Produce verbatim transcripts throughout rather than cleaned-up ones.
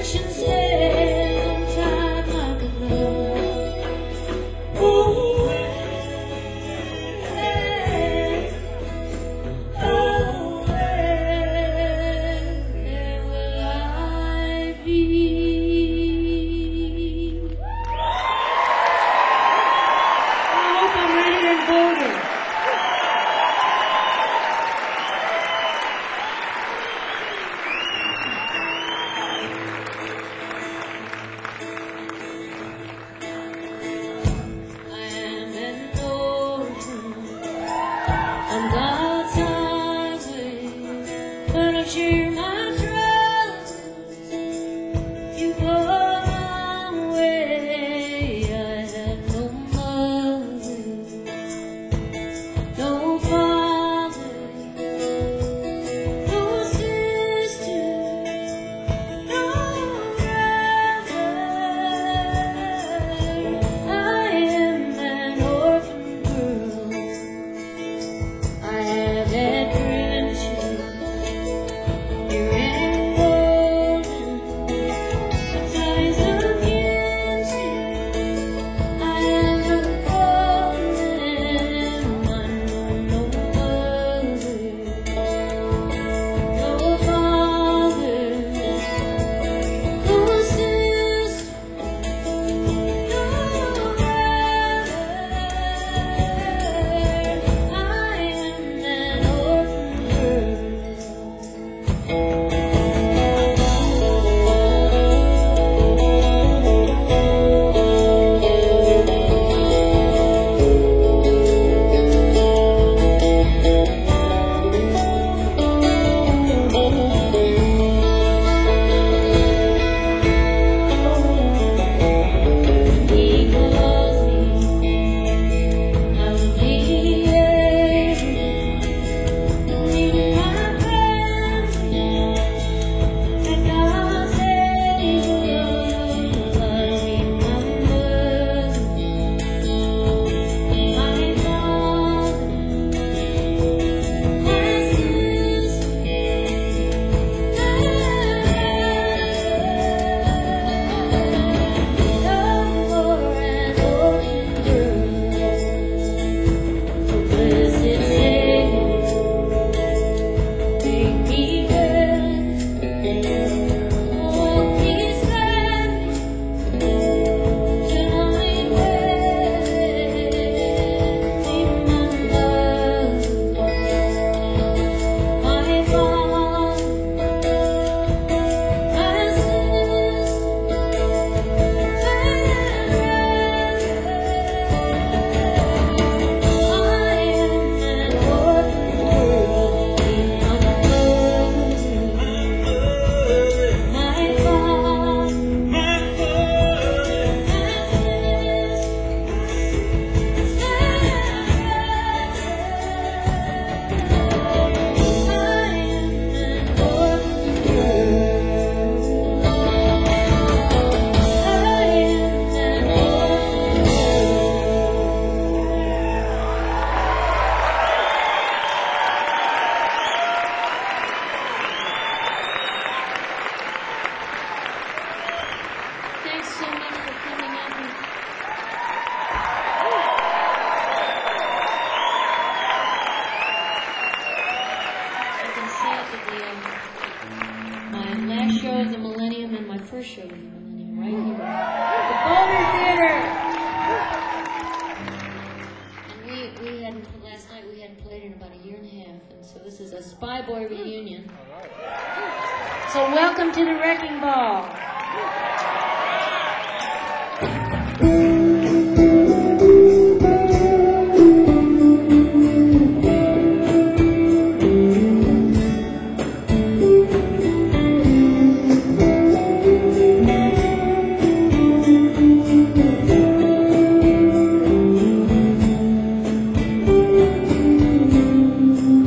So welcome to the Wrecking Ball.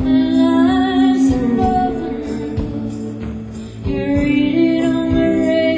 You read it on the radio.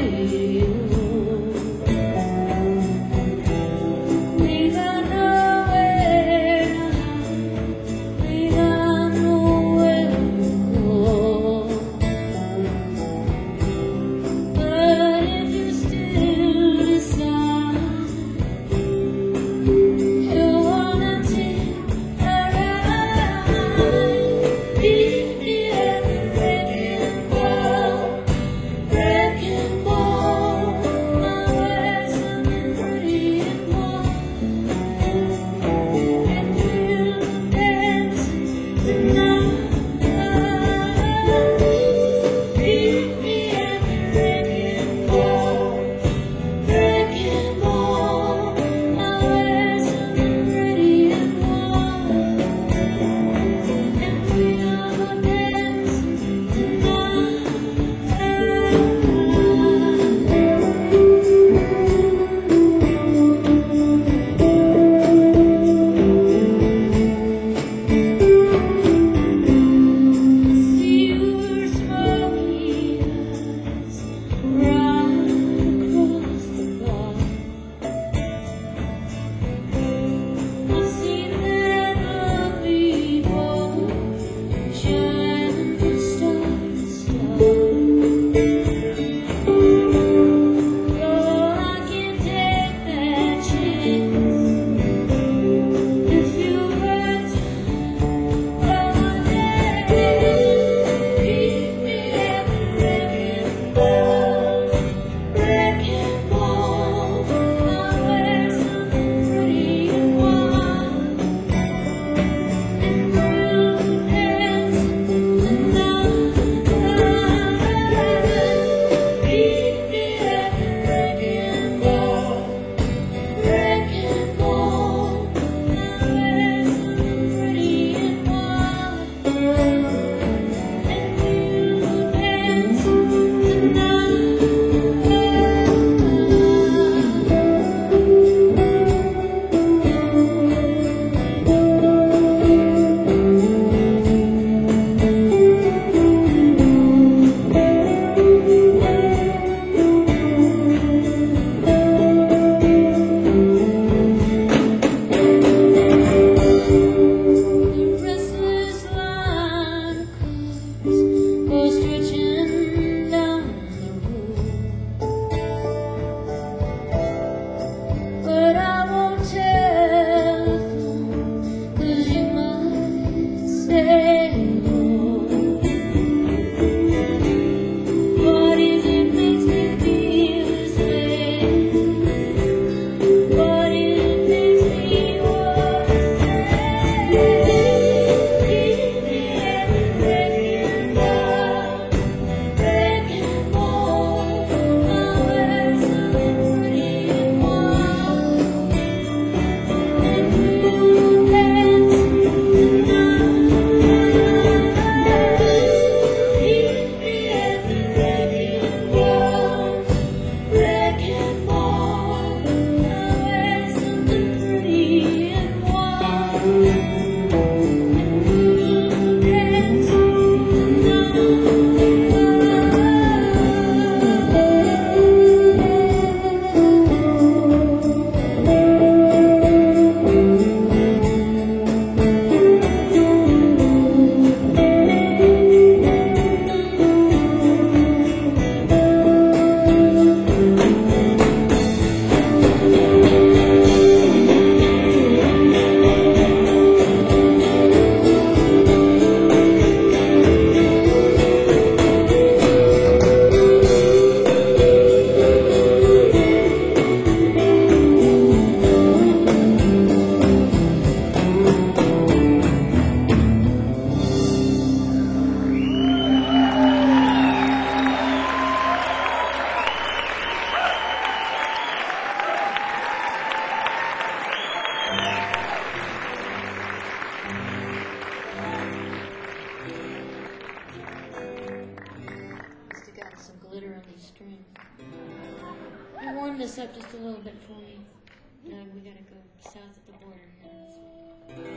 glitter on the string. I warmed this up just a little bit for you. Now we gotta go south of the border here.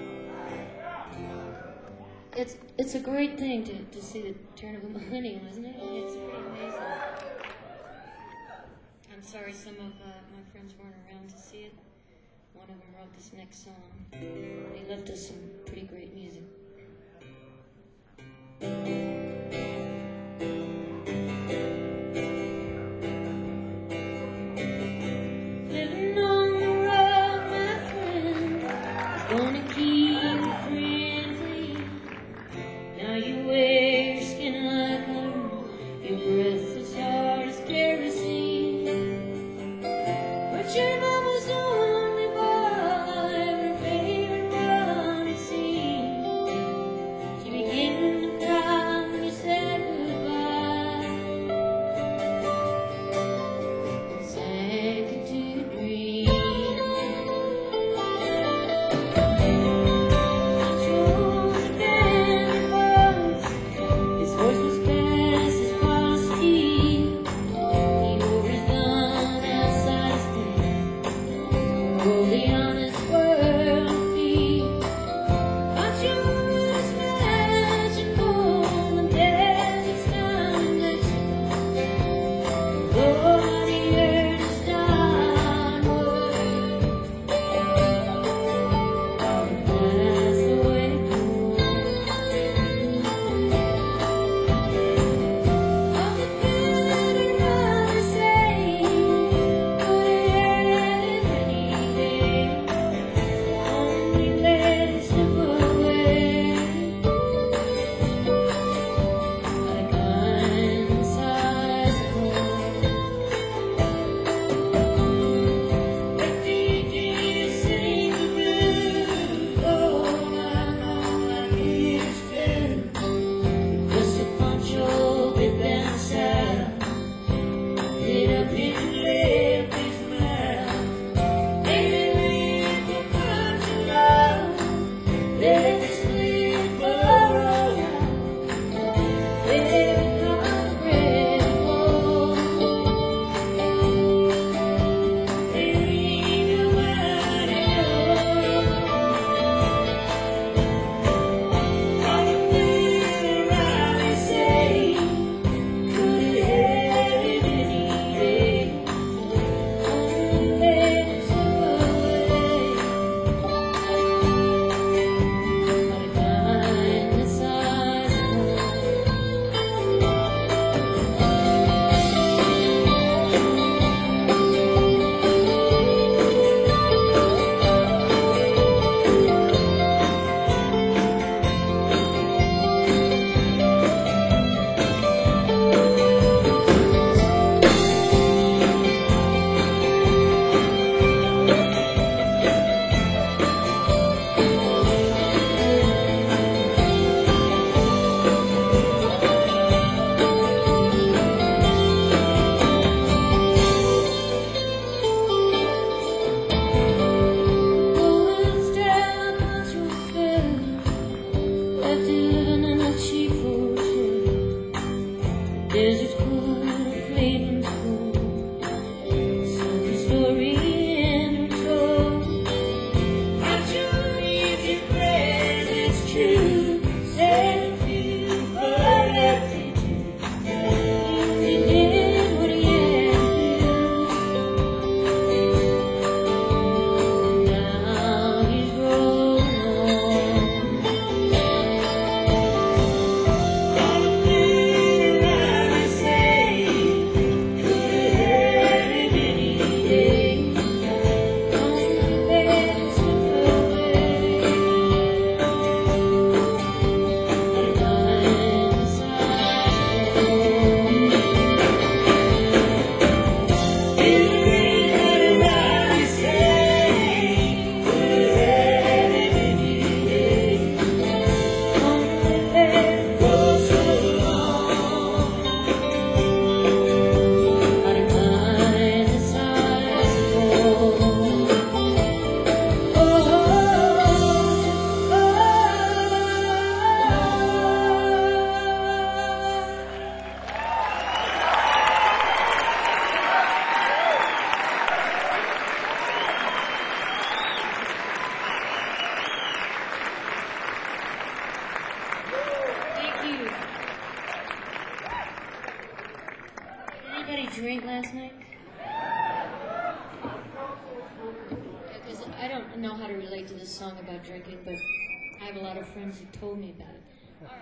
It's it's a great thing to, to see the turn of a millennium, isn't it? It's pretty amazing. I'm sorry some of uh, my friends weren't around to see it. One of them wrote this next song. He left us some pretty great music. Living on the road, my friend, is gonna keep you friendly. Now you wear your skin like iron, your breath is hard as kerosene. But your mama's the only ball I'll ever favorite one to see. She began to cry when you said goodbye, and sank into a dream. I chose a band voice. His voice was fast as philosophy. He wore his gun outside his tent. Oh, the honest world beat. I chose flesh and bone, the desert's down in Mexico. Lord, the earth is dying word. That's the way it goes. All the good I'd rather say, but it any day. Only let it slip away. Like kindness eyes alone. But did you sing the blues? Oh, I know I used to. Just a poncho, big and sad. Lit up his left his mouth. Baby, leave the country love. Let it sleep for a while. Baby, come red and gold. Baby, nobody knows. All the things around me say, could it have been any day? Only let it slip away. Like kindness eyes alone. Going down Pancho Fair, left you living in a cheap hotel. Desert's cool, Cleveland's cool. Some story in her told. I chose easy prayers, it's true. Said a few, but I left it too. He did what he had to do. Now he's rolling on. All the things around me say, anybody drink last night? Because I don't know how to relate to this song about drinking, but I have a lot of friends who told me about it.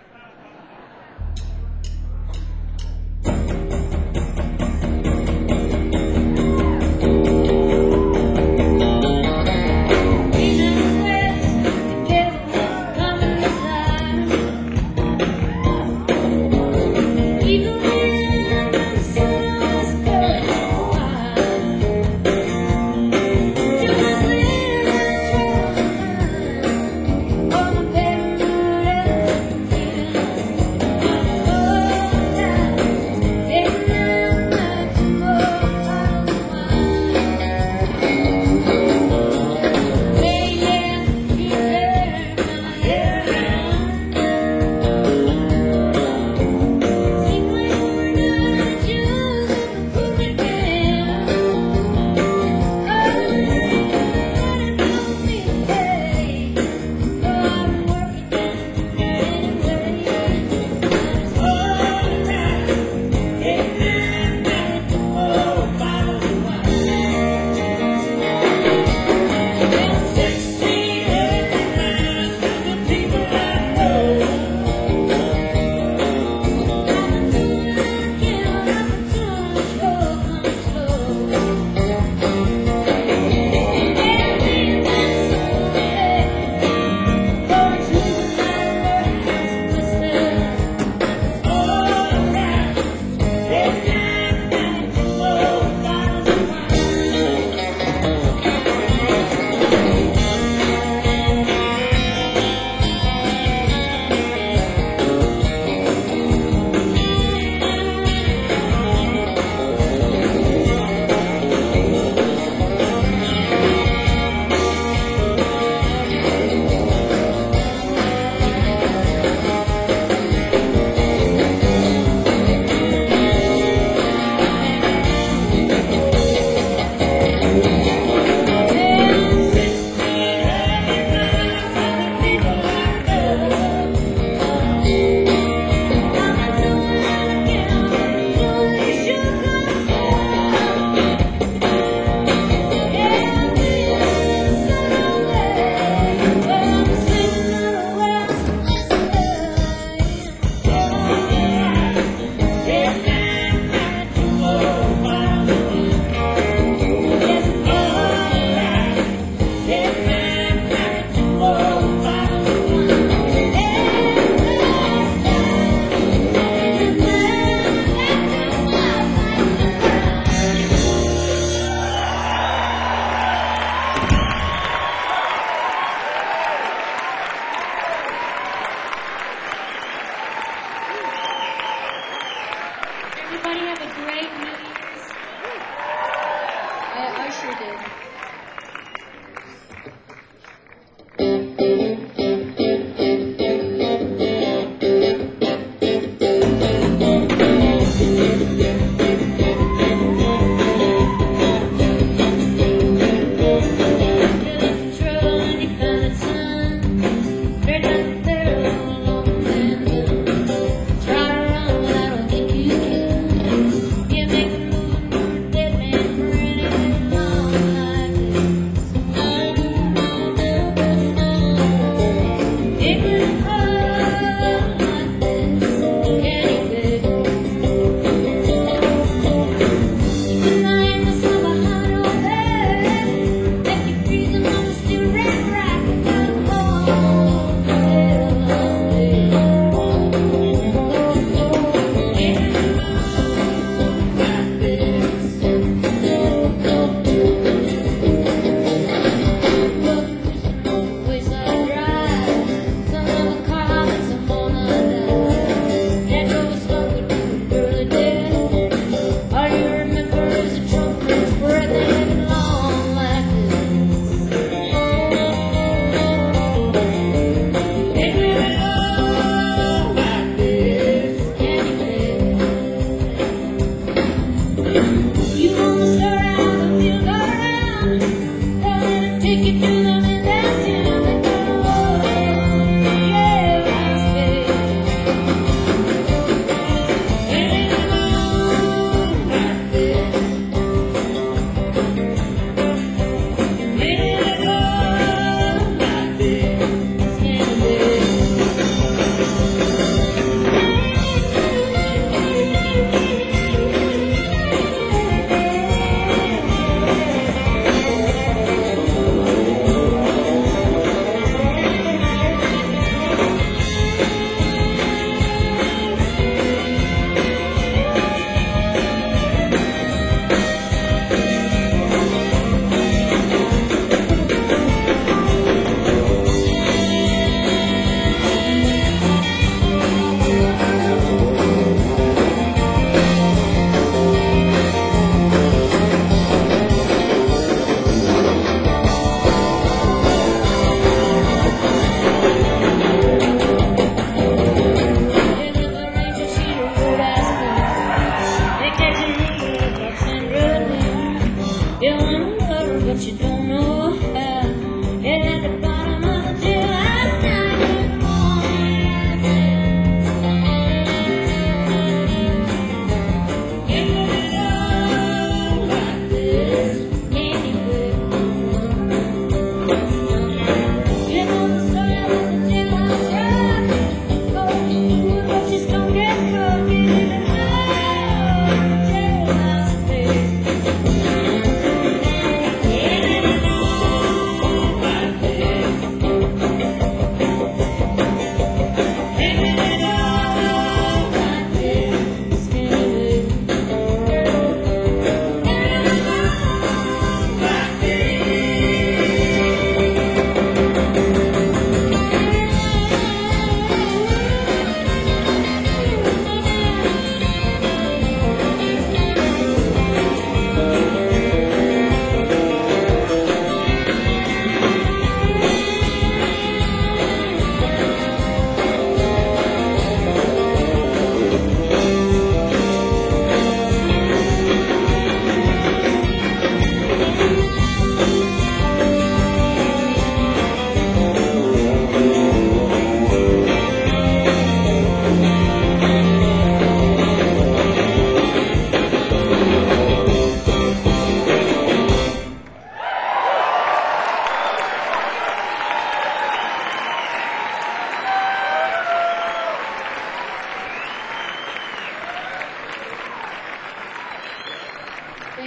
Everybody have a great New Year's. I, I sure did.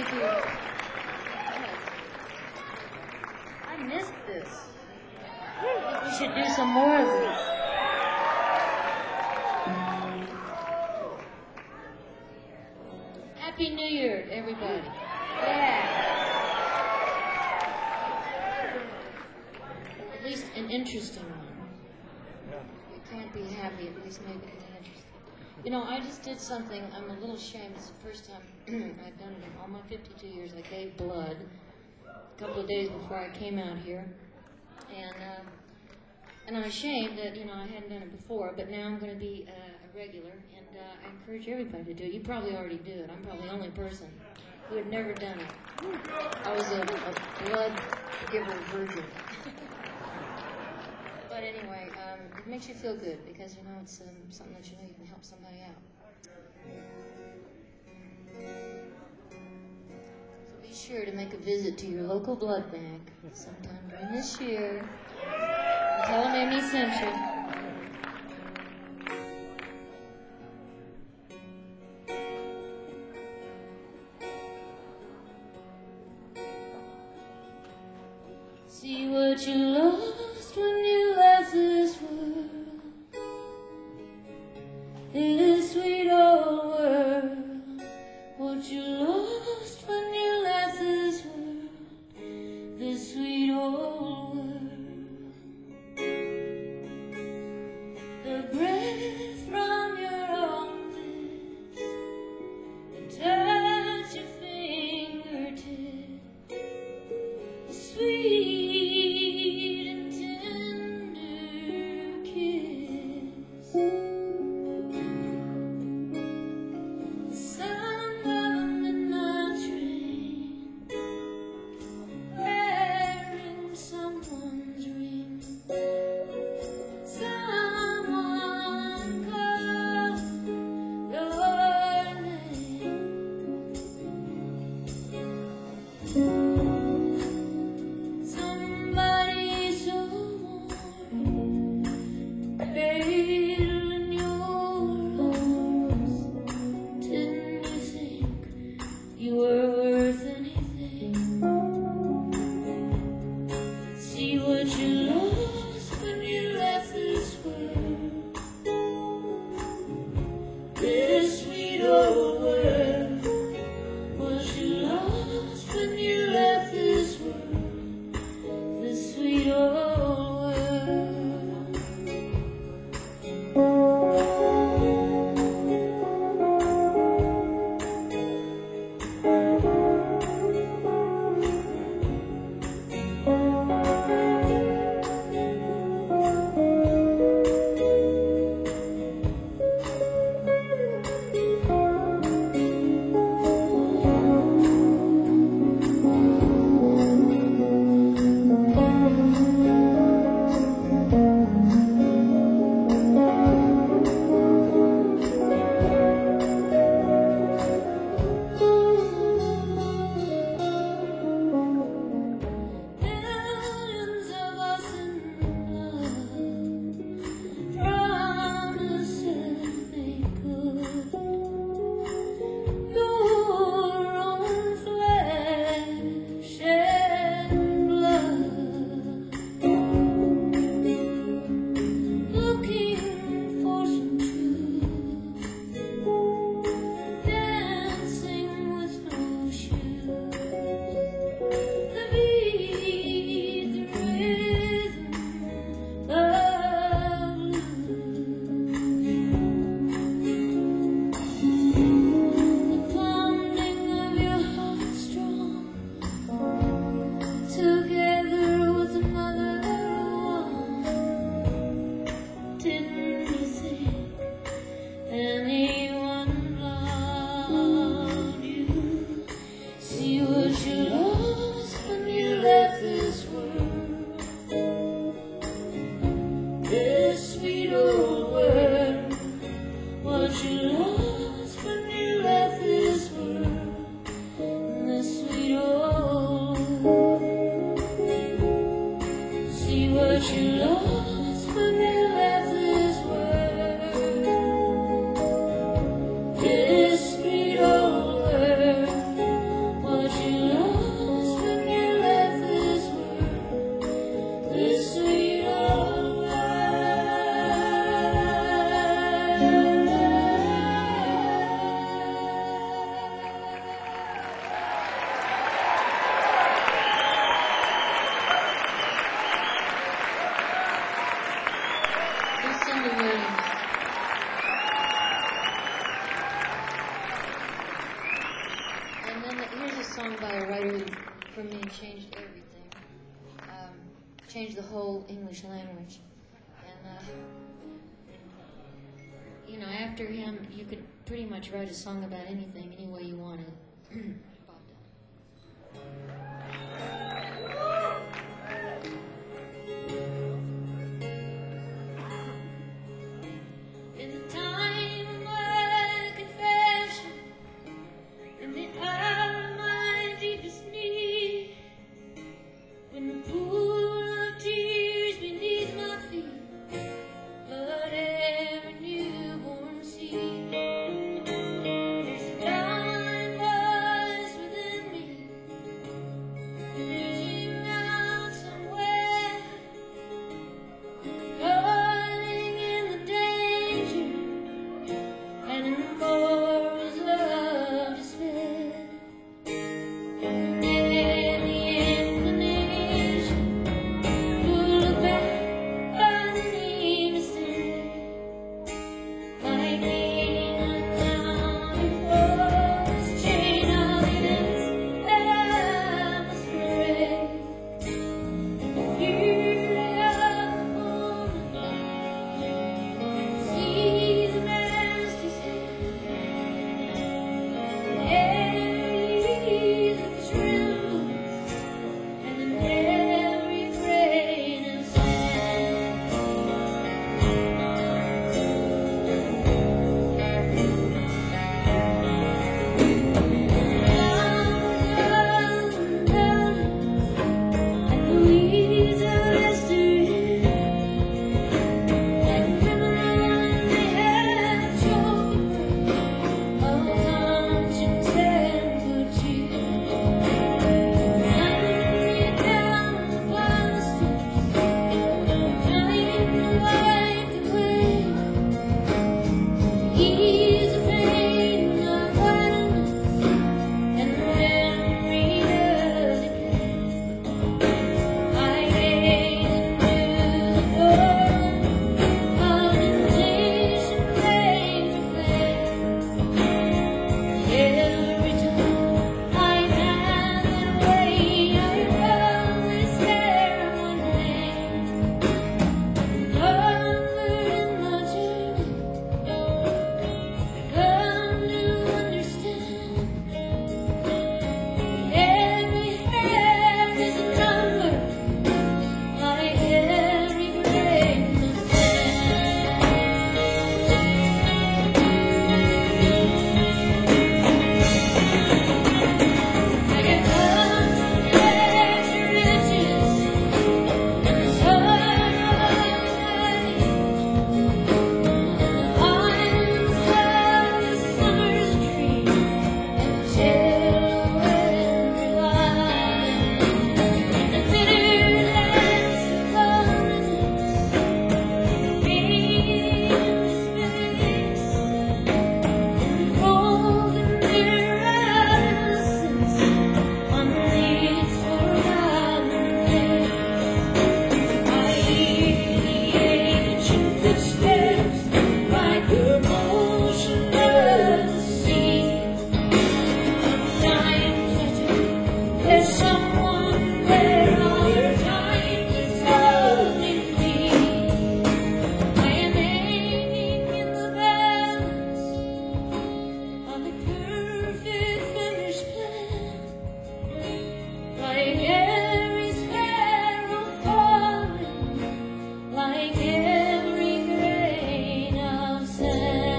thank you. I missed this. I think we should do some more of this. Happy New Year, everybody. Yeah. At least an interesting one. You can't be happy, at least make it interesting. You know, I just did something, I'm a little ashamed. It's the first time I've done it in all my fifty-two years. I gave blood a couple of days before I came out here. And uh, and I'm ashamed that, you know, I hadn't done it before, but now I'm going to be uh, a regular, and uh, I encourage everybody to do it. You probably already do it. I'm probably the only person who had never done it. I was a, a blood giver virgin. But anyway, um, it makes you feel good because, you know, it's um, something that you know you can help somebody out. So be sure to make a visit to your local blood bank sometime during this year. And tell them Amy sent you. See what you lost when you left this world, this sweet old world. What you lost when you left this world, this sweet old world. The breath from your own lips, the touch of fingertips, the sweet this sweet old world. What you lost when you left song by a writer who, for me, changed everything. Um, changed the whole English language. And, uh, you know, after him, you could pretty much write a song about anything, any way you wanted. Bob Dylan. In the time of my confession, in the hour of my deepest need, when the pool of tears beneath my feet flood every newborn seed, there's a dying voice within me, reaching out somewhere, calling in the danger and in the chorus of despair. And then the inclination to look back underneath the stare, like being undone before this chain of events that I must break. The fury of the moment, and see the master's hand, every that trembles, and in every grain of sand. Down, down, and the weeds are resting, like criminals they have choked of conscience and fatigue. Suddenly down the balusters, trying to wipe away, to ease the pain of violence and the memory of decay. I gaze into the golden of temptation, flame to flame. Every time I have that way, I always bear one name. Comfort in my journey, come to understand. Every hair is a number, like every grain of sand. I get lost in pleasure riches, and the sorrow of the pines of the summer's tree, and the chill of every line, the bitterness of loneliness, the pain of space, the golden mirror of innocence on the leaves forgotten things. I hear the ancient footsteps, like the motion of the sea. Sometimes I do, there's someone there, other times it's only me. I am hanging in the balance of the perfect finished plan, like every sparrow falling, like every grain of sand.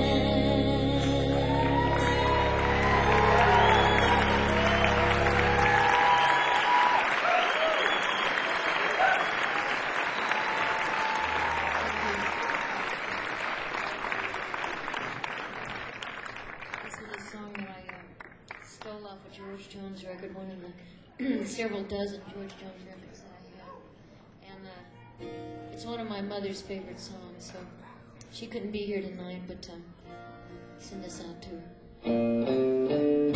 This is a song that I uh, stole off a George Jones record, one of the several dozen George Jones records that I have. And uh, it's one of my mother's favorite songs, so she couldn't be here tonight, but um, send this out to her.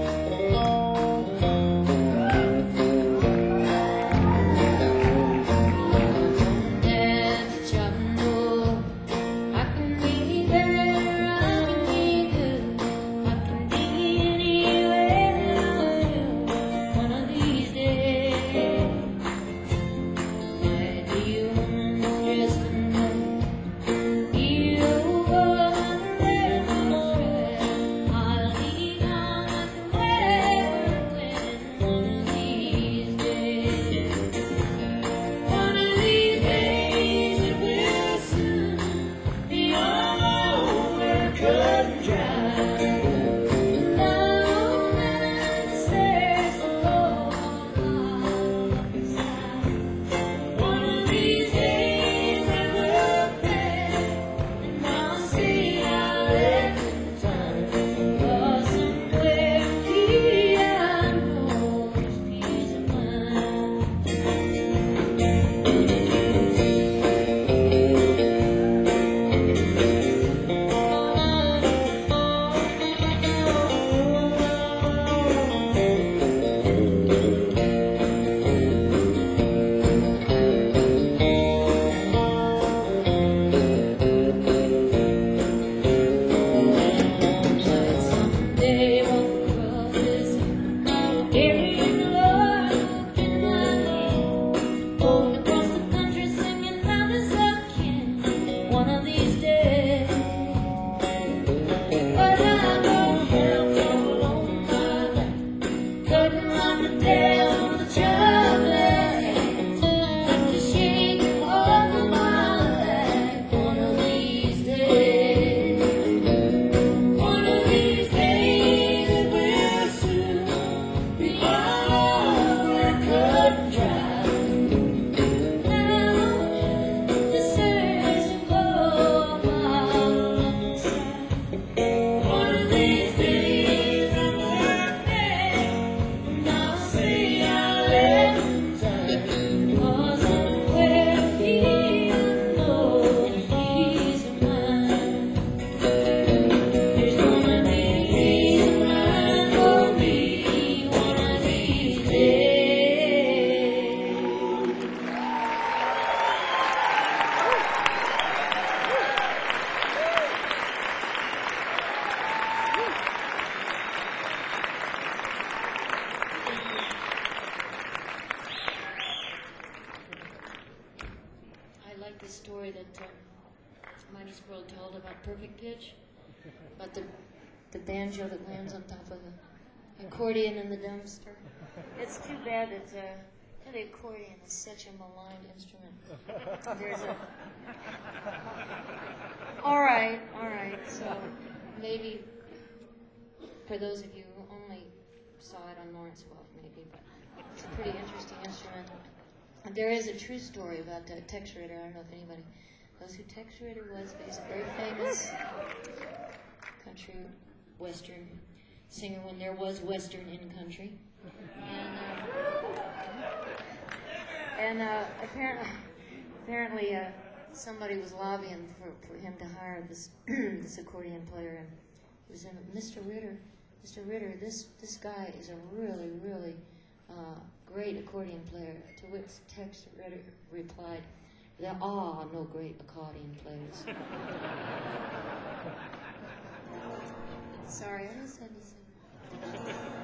That's a job I know I can be better, I can be good, I can be anywhere I pitch, about the the banjo that lands on top of the accordion in the dumpster. It's too bad that uh, the accordion is such a maligned instrument. There's a. All right, all right. So maybe for those of you who only saw it on Lawrence Welk, maybe, but it's a pretty interesting instrument. There is a true story about uh, Tex Ritter. I don't know if anybody knows who Tex Ritter was, but he's a very famous country western singer when there was western in country. And, uh, and uh, apparently, apparently uh, somebody was lobbying for, for him to hire this this accordion player, and he was in Mister Ritter. Mister Ritter, this this guy is a really, really uh, great accordion player. To which Tex Ritter replied, "There are no great accordion players." Sorry, I just had to say.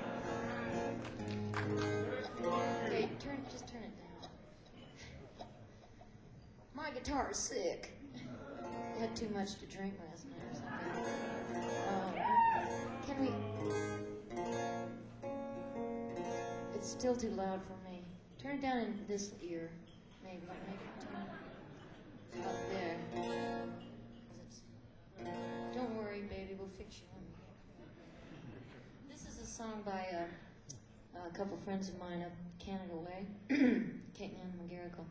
Okay, turn, just turn it down. My guitar is sick. I had too much to drink last night or something. Um, can we? It's still too loud for me. Turn it down in this ear, maybe. Maybe up there. Don't worry, baby, we'll fix you. This is a song by uh, a couple friends of mine up Canada way, Caitlin and McGarrigle.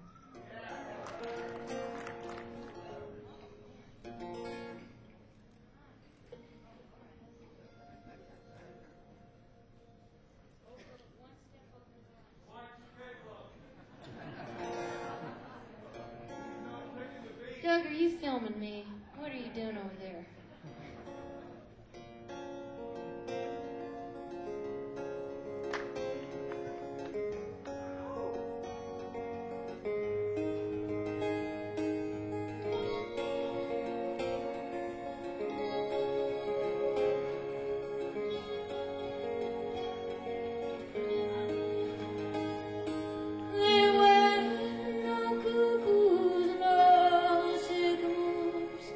Doug, are you filming me? What are you doing over there? There were no cuckoos, no sycamores,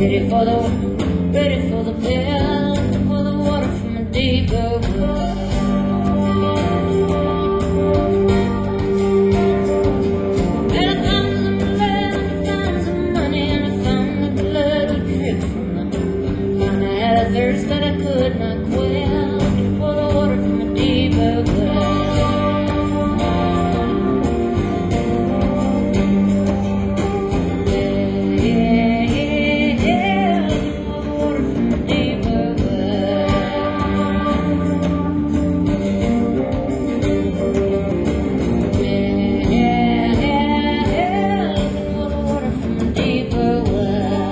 Ready for the, ready for the bell, for the water from a deeper well. Thirst that I could not quell, for the water from a deeper well. Yeah, yeah, yeah, for the water from a deeper well. Yeah, yeah, yeah, for the water from a deeper well.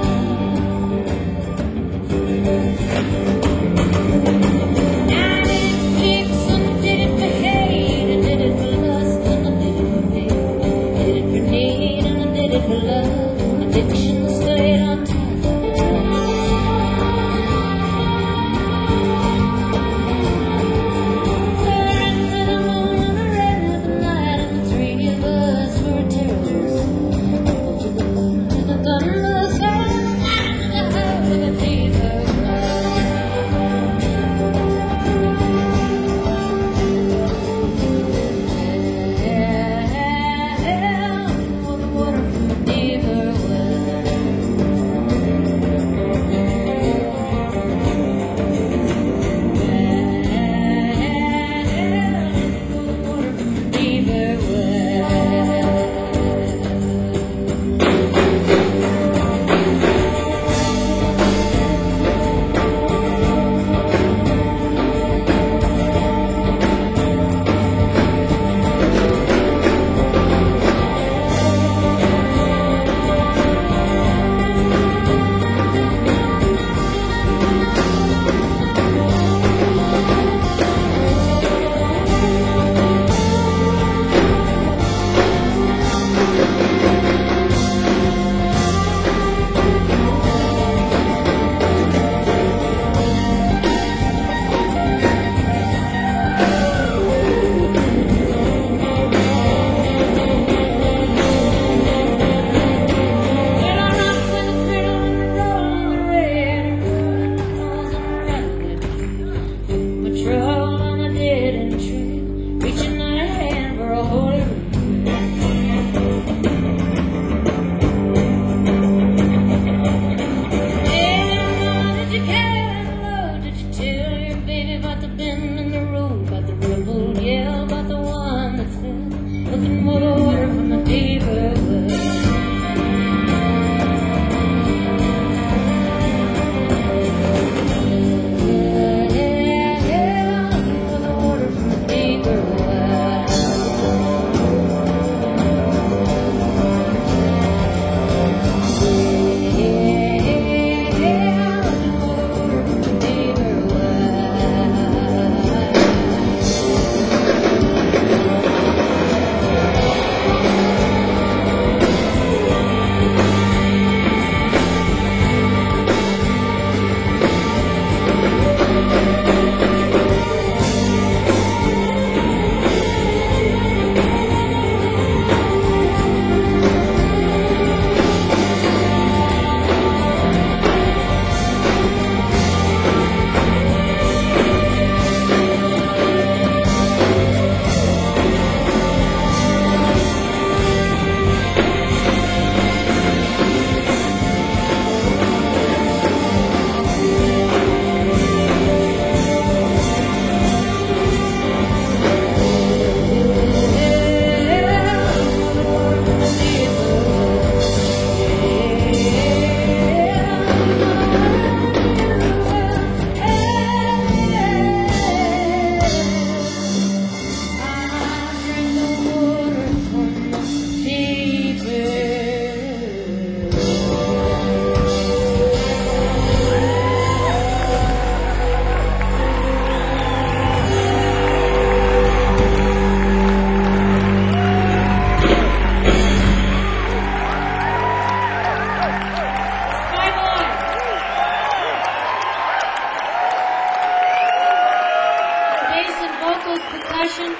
percussion.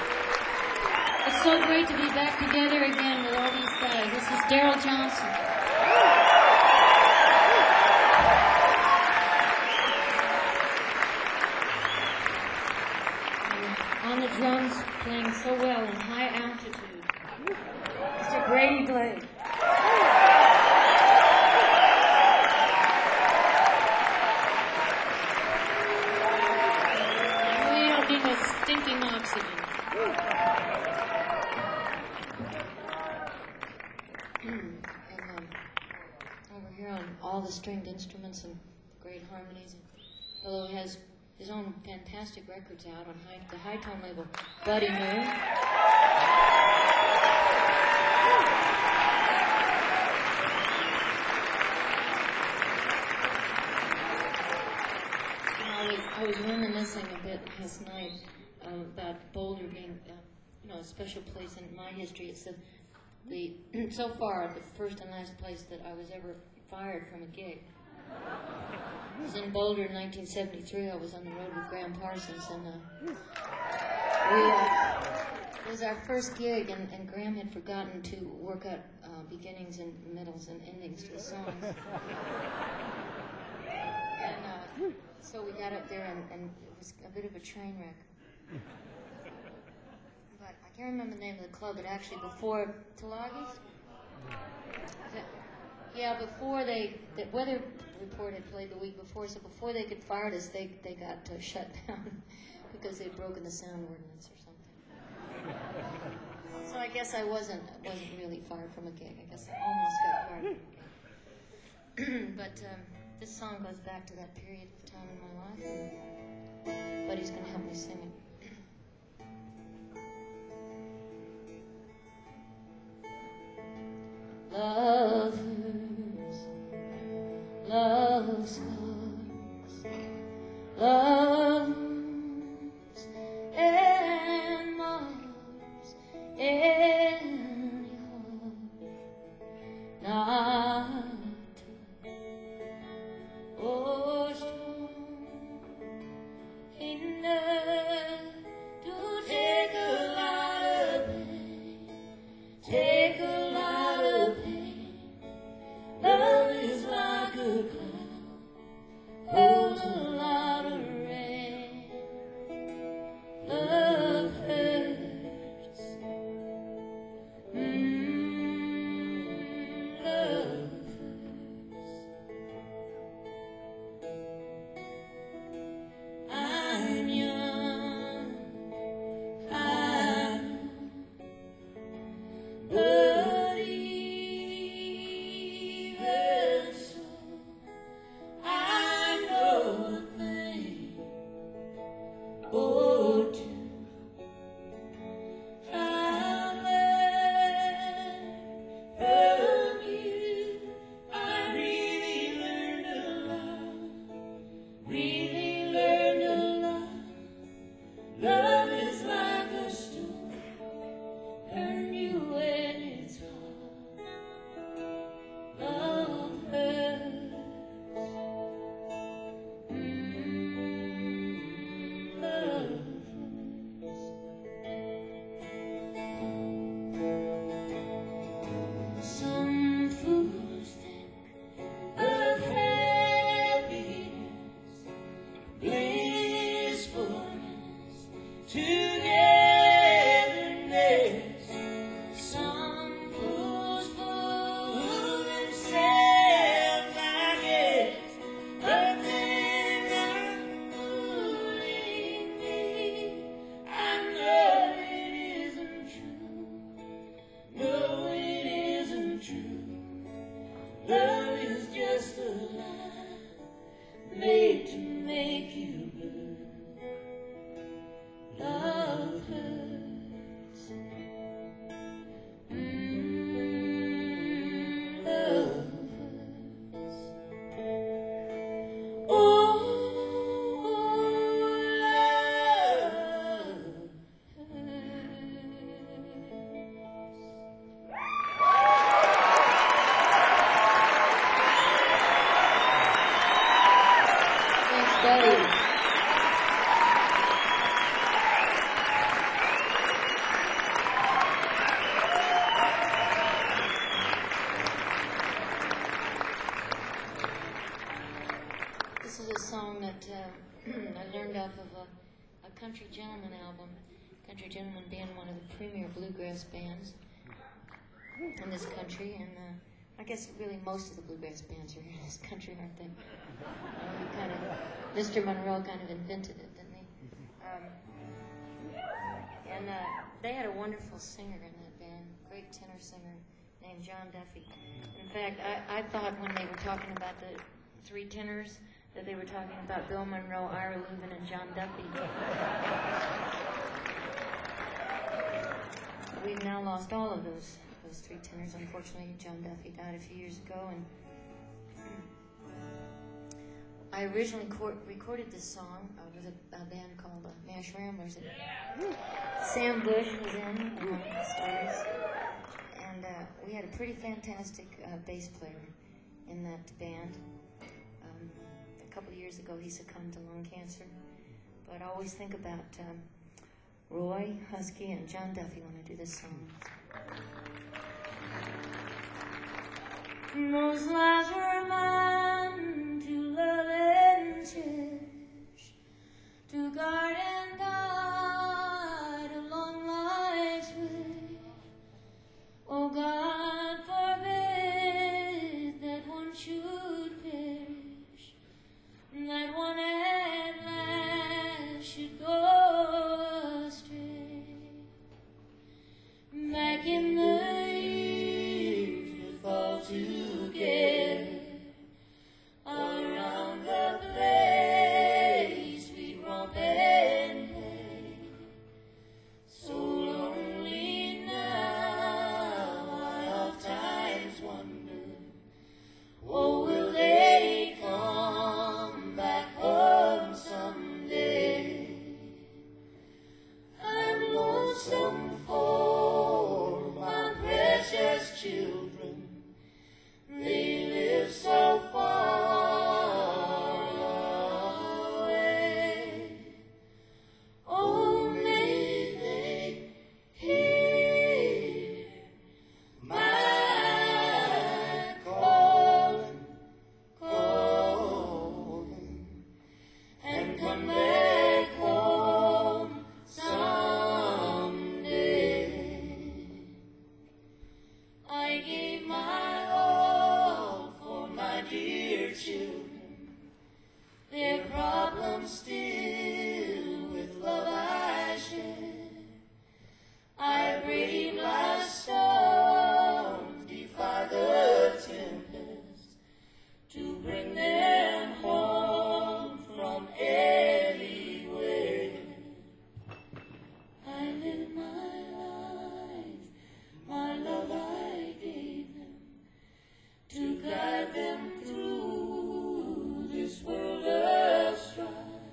It's so great to be back together again with all these guys. This is Daryl Johnson. all the stringed instruments and great harmonies. And fellow has his own fantastic records out on high, the High Tone label, Buddy Moon. I was, I was reminiscing a bit last night uh, about Boulder being, uh, you know, a special place in my history. It's the, the so far the first and last place that I was ever fired from a gig. It was in Boulder in nineteen seventy-three. I was on the road with Graham Parsons, and uh, we, uh, it was our first gig, and, and Graham had forgotten to work out uh, beginnings and middles and endings to the songs. And uh, so we got up there, and, and it was a bit of a train wreck. But I can't remember the name of the club, but actually before Tulagi's? Yeah, before they, the Weather Report had played the week before, so before they could fire us, they, they got uh, shut down because they'd broken the sound ordinance or something. So I guess I wasn't wasn't really fired from a gig. I guess I almost got fired from a gig. But um, this song goes back to that period of time in my life, and Buddy's going to help me sing it. Lovers, love scars, loves and mars in your heart, not or strong enough to take a lot of pain, take a lot of pain. Love is like a cloud, holds a lot of rain. Love hurts, mm, love hurts. I'm young, I'm but even so, I know a thing or two. I learned from you. I really learned a lot, really learned a lot. Love is like a storm, burn you when it's hot. Love hurts, mm, love hurts. Some fools think of happiness, blissfulness, togetherness. Some fools fool themselves, I guess, but they're not fooling me. I know it isn't true. No, it isn't true. Love is just a lie made to make you blue. Love hurts, mm, love hurts. Oh, love hurts. Thanks, Buddy. This is a song that uh, I learned off of a, a Country Gentleman album. Country Gentleman being one of the premier bluegrass bands in this country, and uh, I guess really most of the bluegrass bands are in this country, aren't they? Um, kind of, Mister Monroe kind of invented it, didn't he? Um, and uh, they had a wonderful singer in that band, great tenor singer, named John Duffy. In fact, I, I thought when they were talking about the three tenors that they were talking about Bill Monroe, Ira Lubin, and John Duffy. We've now lost all of those those three tenors. Unfortunately, John Duffy died a few years ago, and I originally cor- recorded this song uh, with a, a band called uh, Mash Ramblers. And Sam Bush was in among the stars, and uh, we had a pretty fantastic uh, bass player in that band. Um, a couple of years ago, he succumbed to lung cancer, but I always think about um, Roy, Husky, and John Duffy when I do this song. Those lives were mine to love and cherish, to guard and guide along life's way. Oh God, forbid that one should perish, that one at last should go astray. Back in the years we fought together around the place we romp and play. So lonely now, I oftentimes wonder, oh, will they come back home someday? I'm lonesome for my precious children. They live so far away. Oh, may they hear my calling, calling, and come back home someday. I gave my all for my dear children, their problems still with love I share. I brave life's storms, defy the tempest, to bring them home from everywhere. I live my life, my love I gave them, to guide them through this world of strife.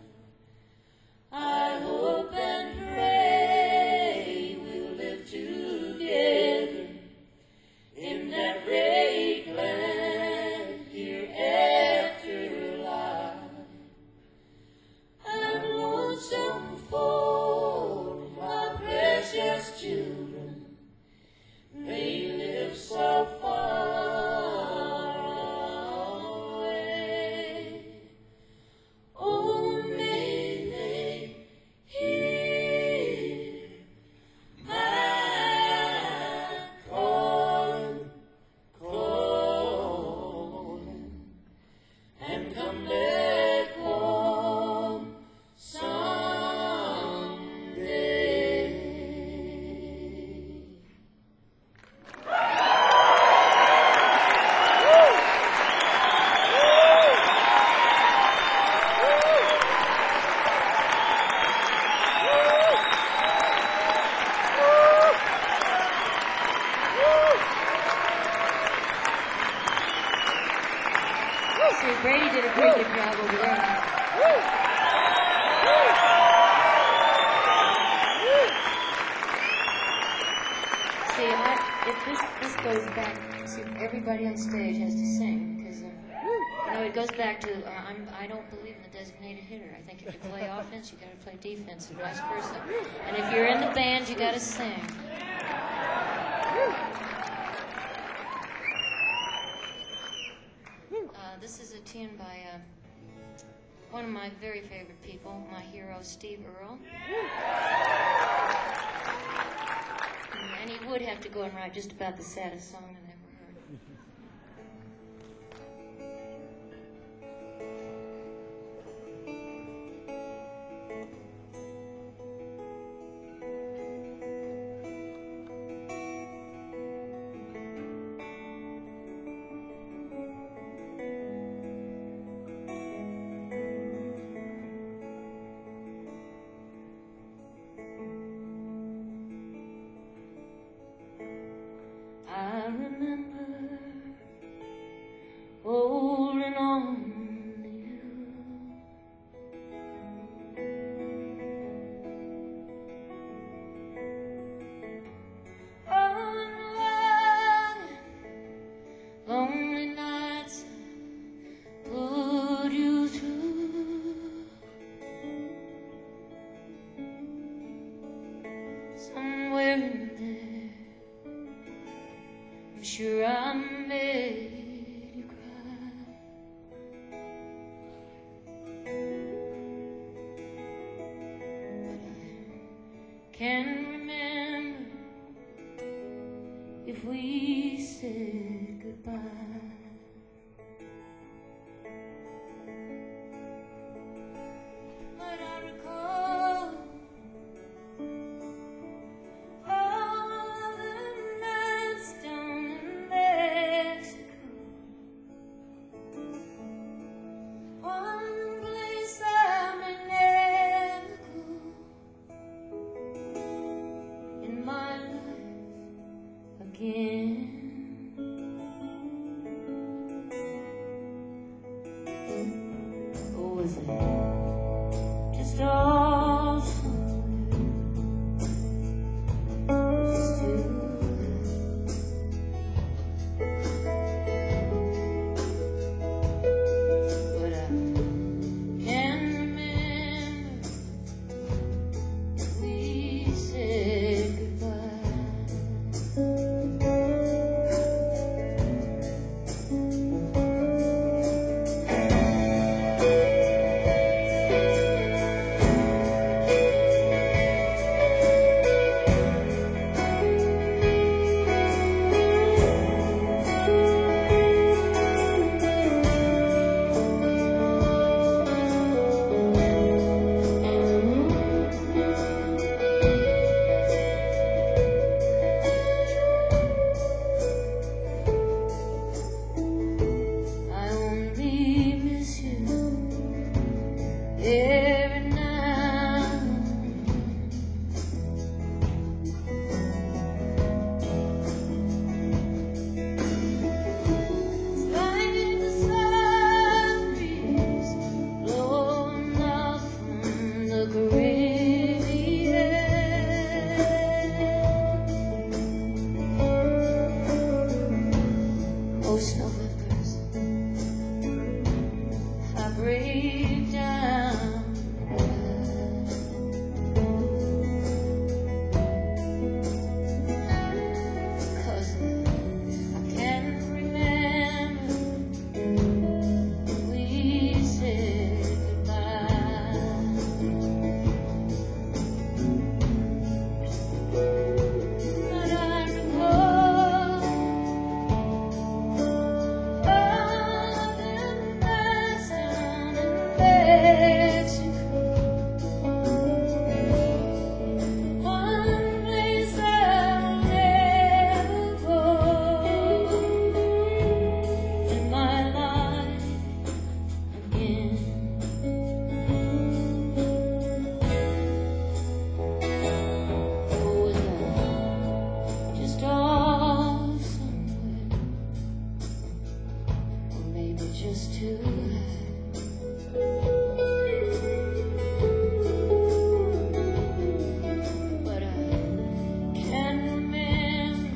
I hope and pray we'll live together in that great land hereafter life. I'm lonesome for my precious children. They live so far away. Oh, may they hear my calling, calling, and come back home someday. See, Brady did a pretty good job over there. See, I, if this this goes back to everybody on stage has to sing, because uh, you know it goes back to uh, I'm I don't believe in the designated hitter. I think if you play offense, you got to play defense, and vice versa. And if you're in the band, you got to sing. Uh, this is a tune by uh, one of my very favorite people, my hero, Steve Earle. And he would have to go and write just about the saddest song I've ever heard. can't remember if we said goodbye. But I recall all the nights down in Mexico. One place I may never go in my life again. Or was it just all just two? But I can't remember if we said goodbye. I only miss you every night. Finding the sun breeze blowing out from the Caribbean. Ocean of whispers, I break down. Cause I can't remember if we said goodbye. But I recall all the nights down in Mexico. One place I'll never go in my life again. Or was I just off somewhere? Or maybe just too high? But I can't remember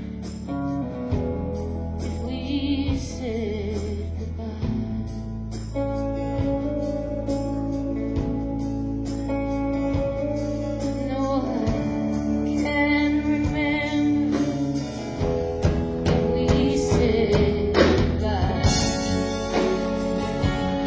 if we said goodbye. No, I can't remember if we said goodbye.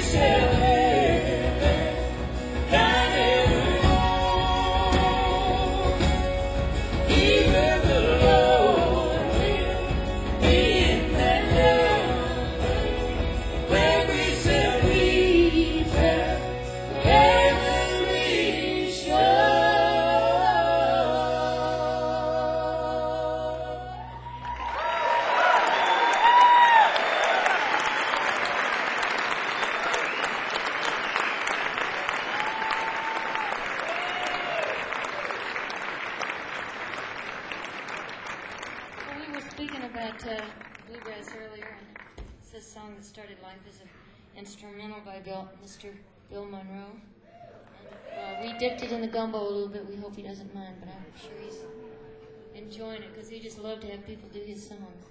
Instrumental by Bill, Mister Bill Monroe. And, uh, we dipped it in the gumbo a little bit. We hope he doesn't mind, but I'm sure he's enjoying it because he just loved to have people do his songs.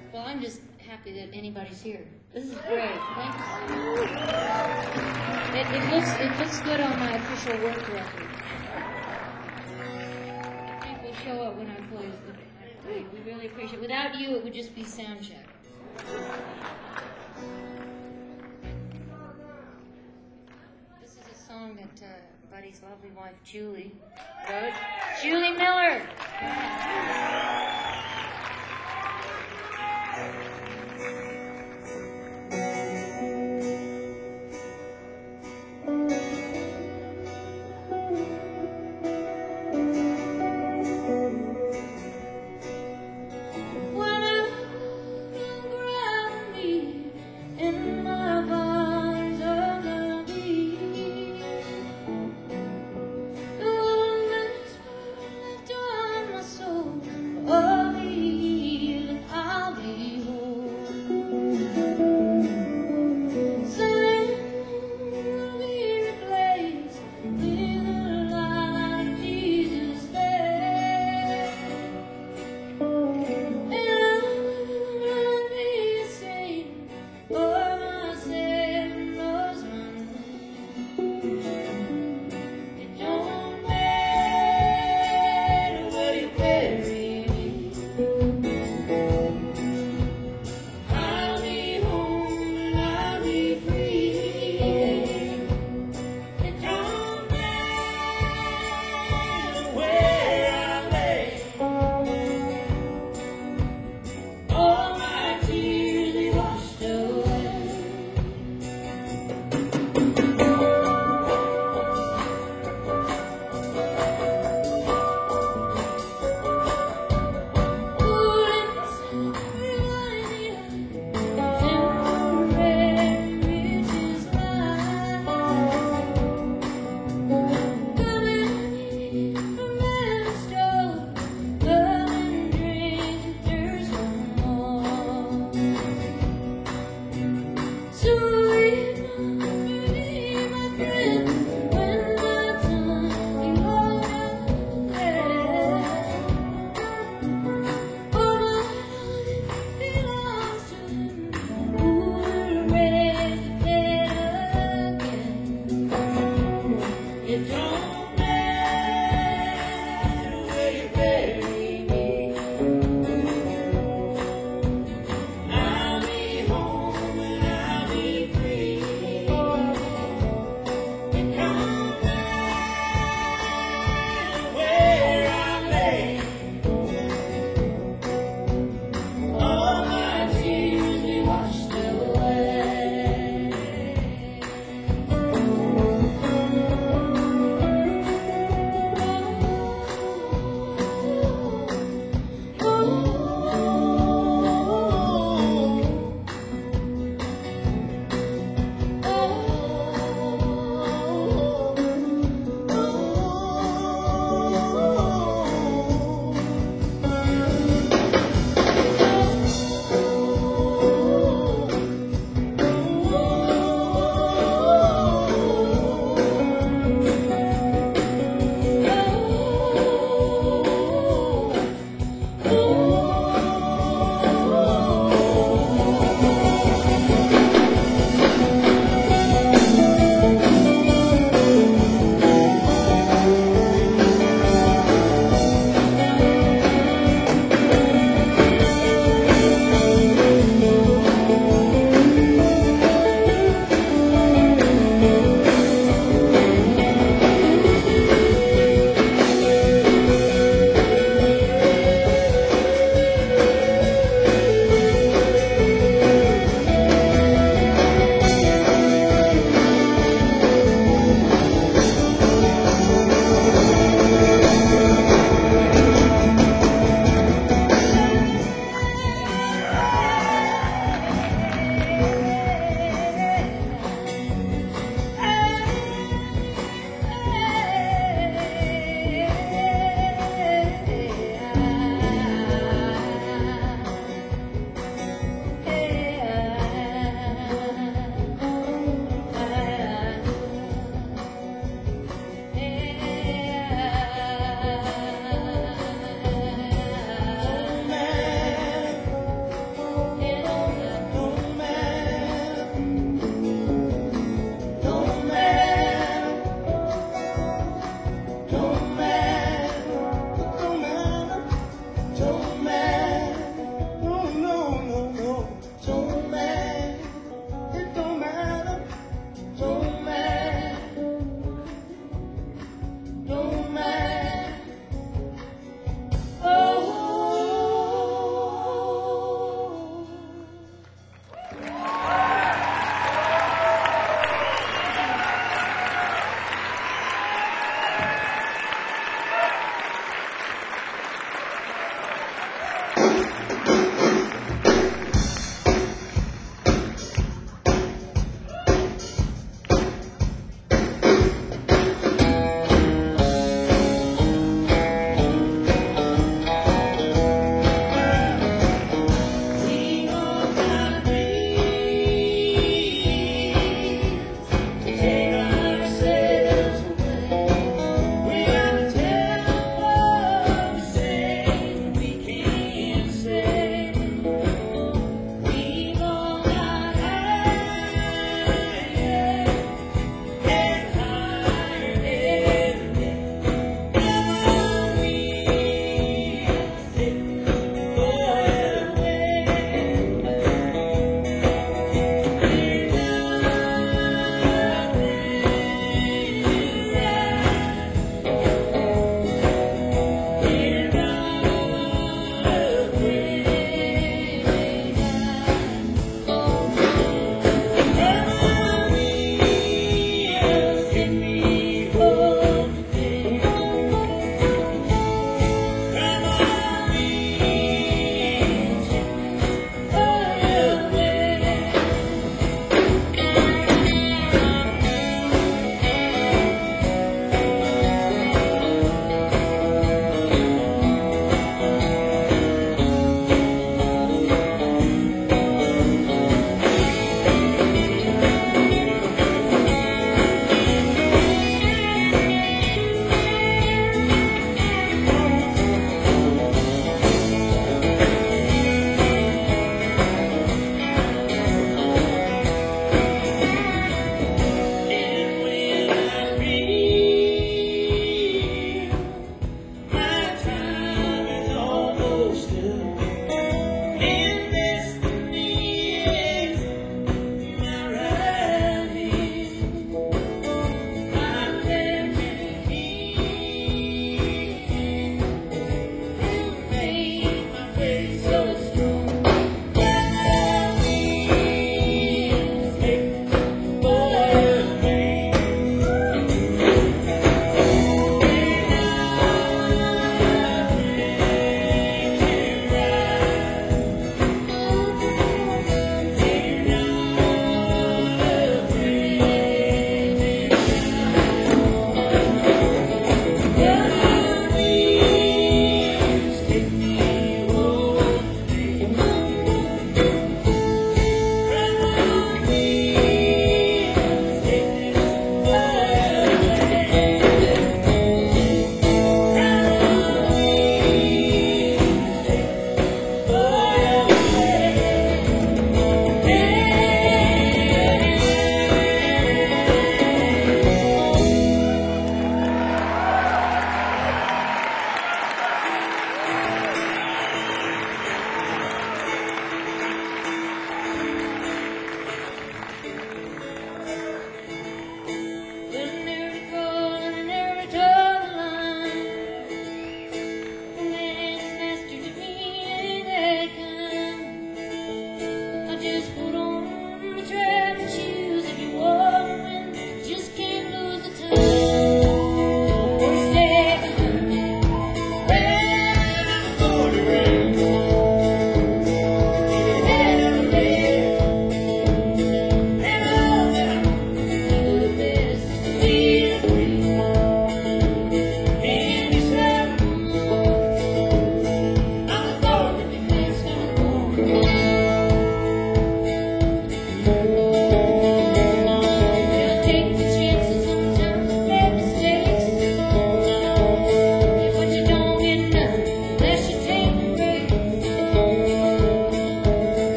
Anybody's here. This is great. Thanks. It, It looks it looks good on my official work record. People show up when I play. We we really appreciate it. Without you, it would just be sound check. This is a song that uh, Buddy's lovely wife Julie wrote. Julie Miller. Oh,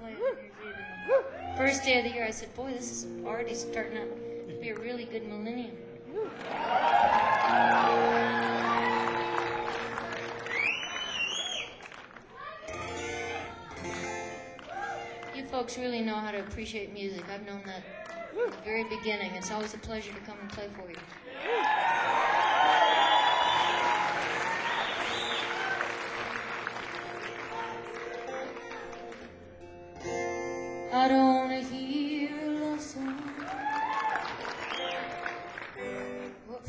play on New Year's Eve. And the first day of the year, I said, boy, this is already starting out to be a really good millennium. You folks really know how to appreciate music. I've known that from the very beginning. It's always a pleasure to come and play for you. I don't want to hear a love song. Whoops.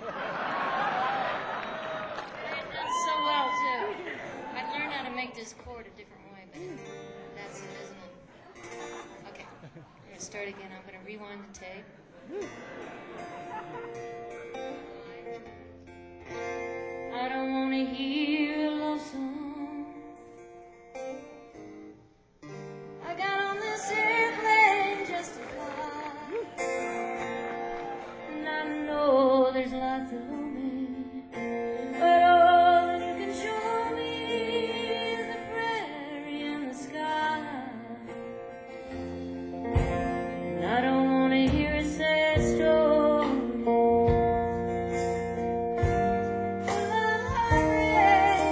I've done so well, too. I've learned how to make this chord a different way, but that's it, isn't it? Okay, I'm going to start again. I'm going to rewind the tape. I don't want to hear a love song. I got on this airplane just to fly, and I know there's lots of me, but all that you can show me is the prairie and the sky. And I don't want to hear a sad story. Well, I'm hungry.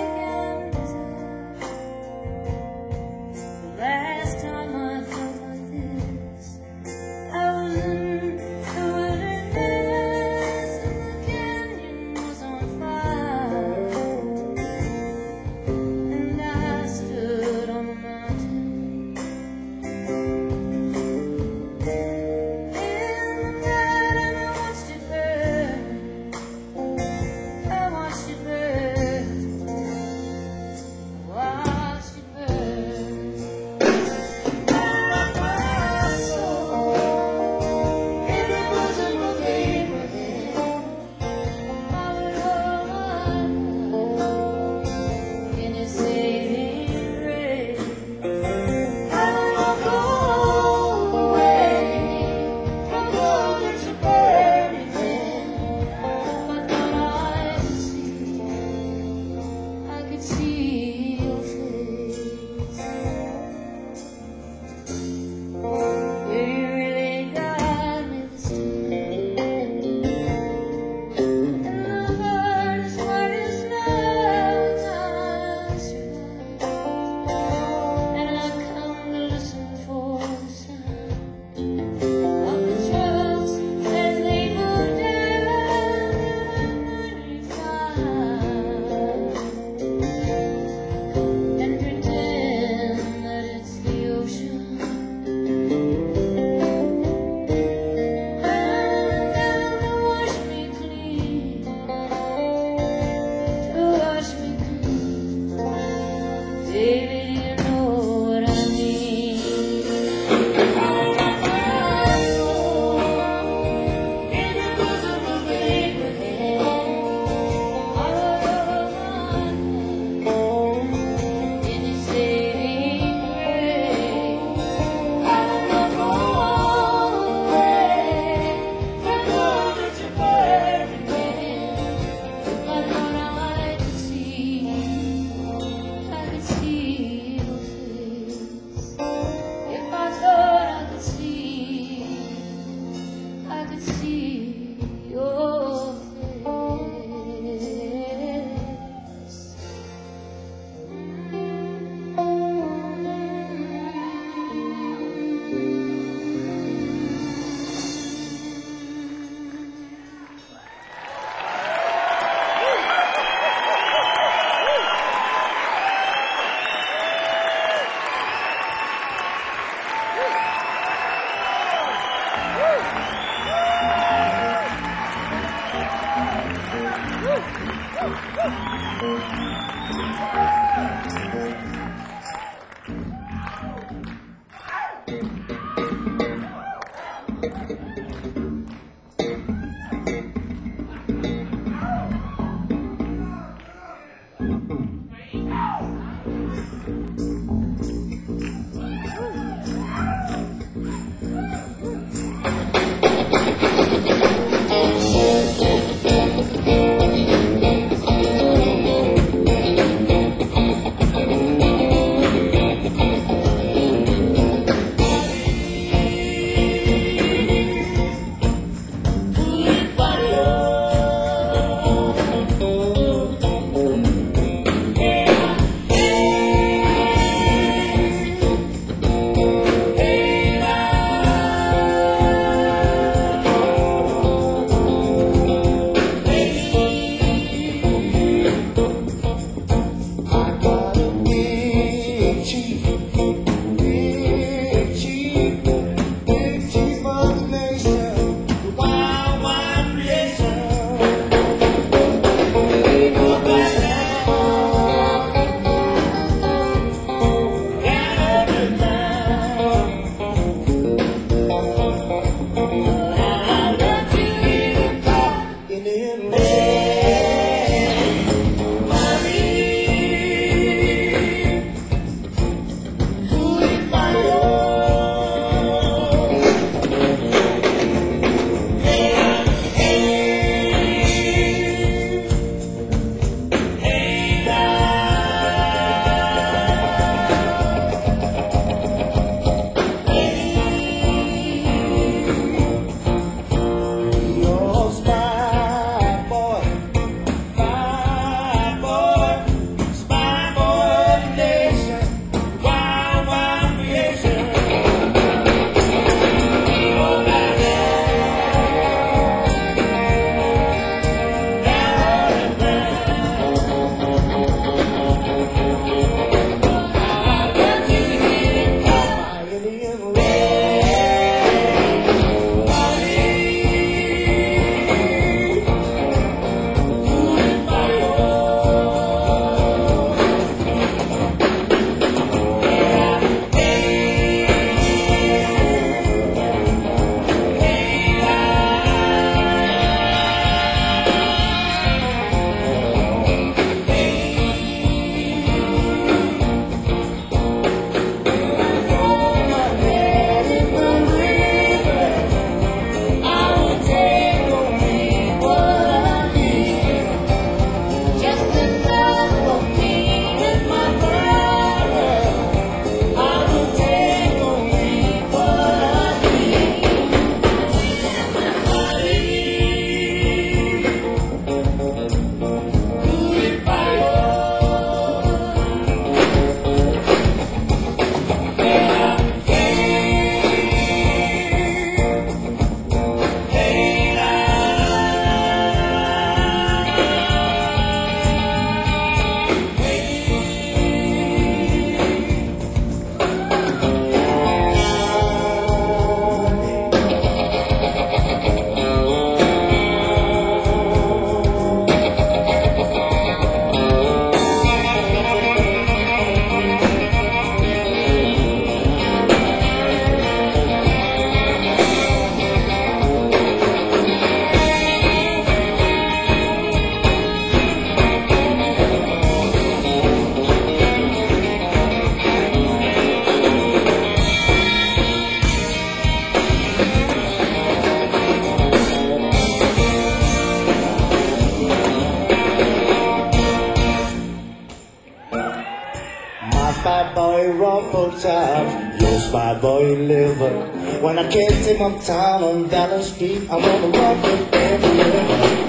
couple times. Lost my boy liver when I kicked him uptown on Dallas Street. I wanna run with him forever.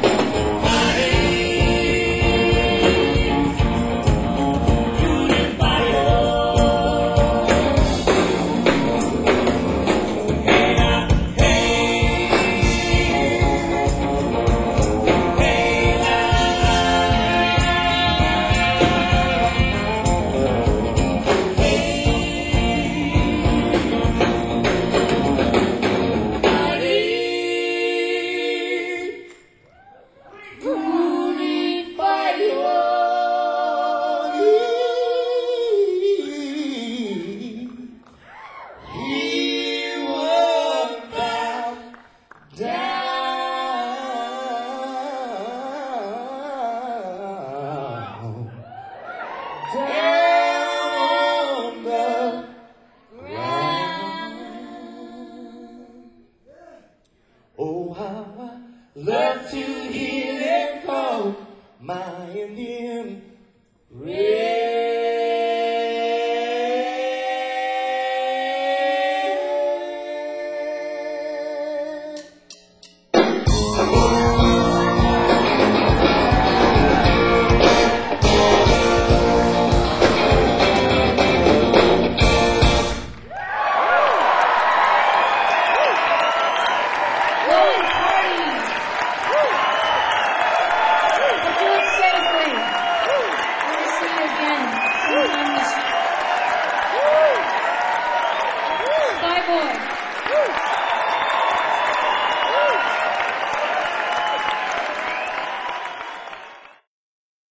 Down the ground. Oh, how I love to hear them call my Indian red.